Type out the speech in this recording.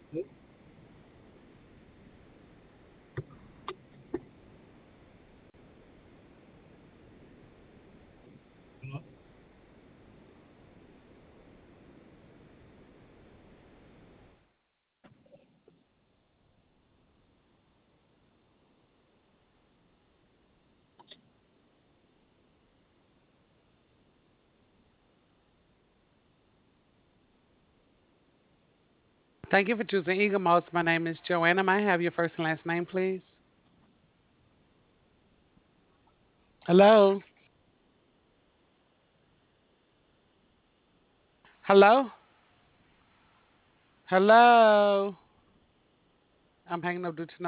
Thank you for choosing Eagle Moss. My name is Joanna. May I have your first and last name, please? Hello? Hello? Hello? I'm hanging up due to